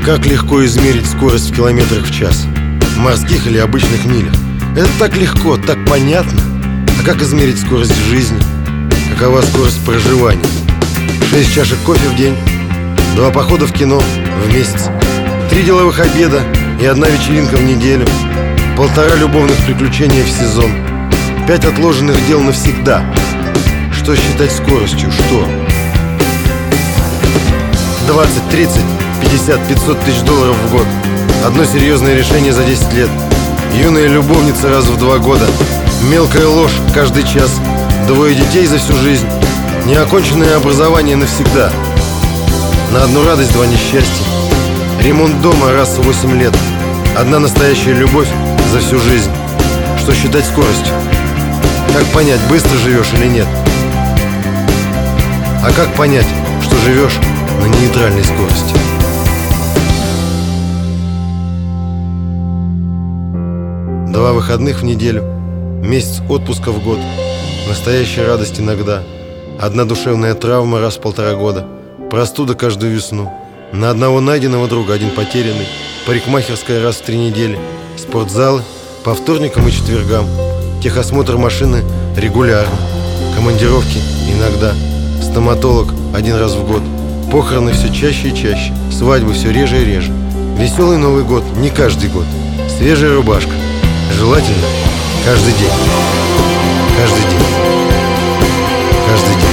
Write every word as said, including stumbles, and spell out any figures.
Как легко измерить скорость в километрах в час, морских или обычных милях? Это так легко, так понятно. А как измерить скорость в жизни? Какова скорость проживания? Шесть чашек кофе в день, два похода в кино в месяц, три деловых обеда и одна вечеринка в неделю, полтора любовных приключения в сезон, пять отложенных дел навсегда. Что считать скоростью? Что? двадцать, тридцать, пятьдесят, пятьсот тысяч долларов в год. Одно серьезное решение за десять лет. Юная любовница раз в два года. Мелкая ложь каждый час. Двое детей за всю жизнь. Неоконченное образование навсегда. На одну радость два несчастья. Ремонт дома раз в восемь лет. Одна настоящая любовь за всю жизнь. Что считать скоростью? Как понять, быстро живешь или нет? А как понять, что живешь на нейтральной скорости? Два выходных в неделю, месяц отпуска в год, настоящая радость иногда, одна душевная травма раз в полтора года, простуда каждую весну, на одного найденного друга один потерянный, парикмахерская раз в три недели, спортзалы по вторникам и четвергам, техосмотр машины регулярно, командировки иногда, стоматолог один раз в год, похороны все чаще и чаще, свадьбы все реже и реже, веселый Новый год не каждый год, свежая рубашка. Желательно каждый день. Каждый день. Каждый день.